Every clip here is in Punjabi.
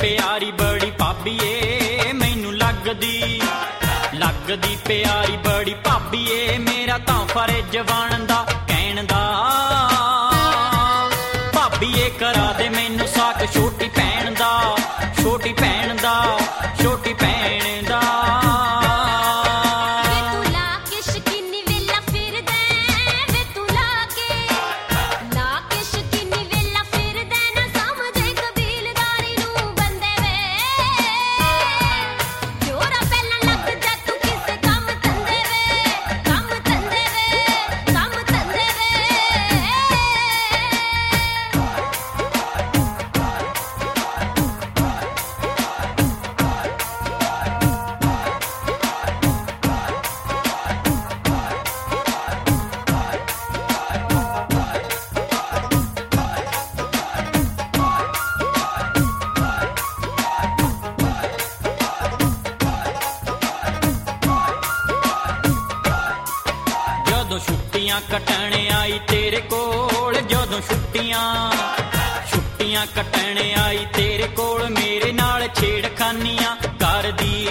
ਪਿਆਰੀ ਬੜੀ ਭਾਬੀਏ ਮੈਨੂੰ ਲੱਗਦੀ ਪਿਆਰੀ ਬੜੀ ਭਾਬੀਏ ਮੇਰਾ ਤਾਂ ਫਰਜ਼ ਬਣਦਾ ਕਹਿਣ ਦਾ ਭਾਬੀਏ ਕਰਾ ਦੇ ਮੈਨੂੰ ਸਾਕ ਛੋਟੀ ਭੈਣ ਦਾ ਛੋਟੀ ਭੈਣ ਦਾ ਛੋਟੀ ਭੈਣ ਦਾ ਛੁੱਟੀਆਂ ਕੱਟਣ ਆਈ ਤੇਰੇ ਕੋਲ ਜਦੋਂ ਛੁੱਟੀਆਂ ਕੱਟਣ ਆਈ ਤੇਰੇ ਕੋਲ ਮੇਰੇ ਨਾਲ ਛੇੜਖਾਨੀਆਂ ਕਰਦੀ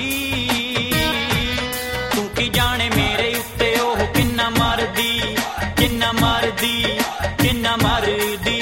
ਤੂੰ ਕੀ ਜਾਣੇ ਮੇਰੇ ਉੱਤੇ ਉਹ ਕਿੰਨਾ ਮਰਦੀ ਕਿੰਨਾ ਮਰਦੀ ਕਿੰਨਾ ਮਰਦੀ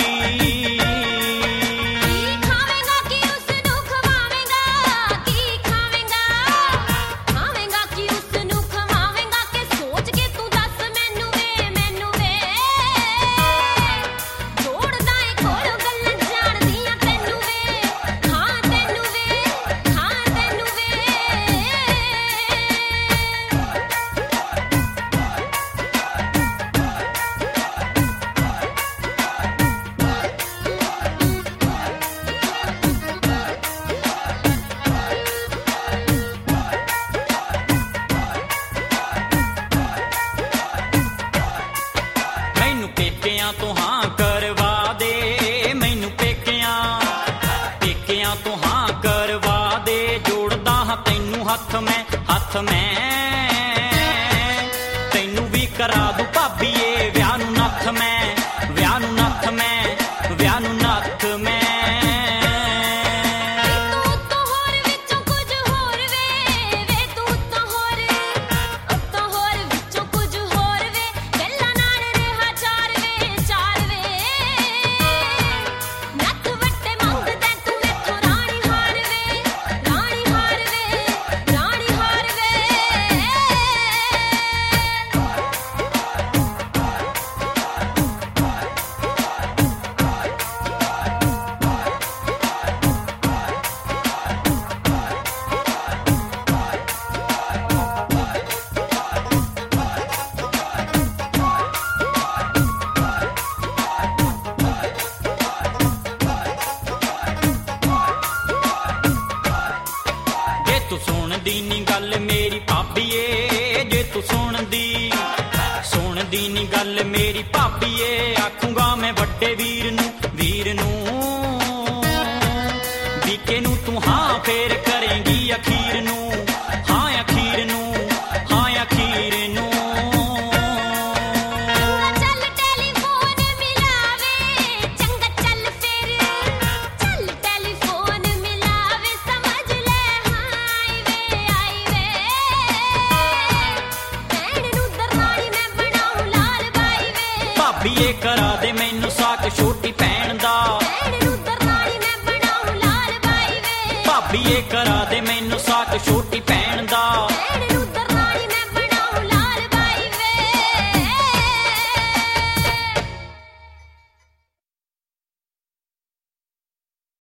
ਤੋਂ ਹਾਂ ਕਰਵਾ ਦੇ ਮੈਨੂੰ ਪੇਕਿਆਂ ਤੋਂ ਹਾਂ ਕਰਵਾ ਦੇ ਜੋੜਦਾ ਹਾਂ ਤੈਨੂੰ ਹੱਥ ਮੈਂ ਤੈਨੂੰ ਵੀ ਕਰਾ ਦੂੰ ਭਾਬੀਏ ਵਿਆਹ ਨੂੰ ਨੱਥ ਮੈਂ ਵਿਆਹ ਨੂੰ ਨੱਥ ਮੈਂ ਵਿਆਹ ਨੂੰ ਨੱਥ ਮੈਂ ਤੂੰ ਸੁਣਦੀ ਨੀ ਗੱਲ ਮੇਰੀ ਭਾਬੀਏ ਜੇ ਤੂੰ ਸੁਣਦੀ ਨੀ ਗੱਲ ਮੇਰੀ ਭਾਬੀਏ ਆਖੂੰਗਾ ਮੈਂ ਵੱਡੇ ਵੀਰ ਨੂੰ ਵੀਕੇ ਨੂੰ ਤੂੰ ਹਾਂ ਫੇਰ ਕਰੇਂਗੀ ਅਖੀਰ ਨੂੰ ਹਾਂ ਅਖੀਰ ਨੂੰ ਹਾਂ ਅਖੀਰ ਨੂੰ ਭਾਬੀਏ ਕਰਾ ਦੇ ਮੈਨੂੰ ਸਾਕ ਛੋਟੀ ਭੈਣ ਦਾ ਭਾਬੀਏ ਕਰਾ ਦੇ ਮੈਨੂੰ ਸਾਕ ਛੋਟੀ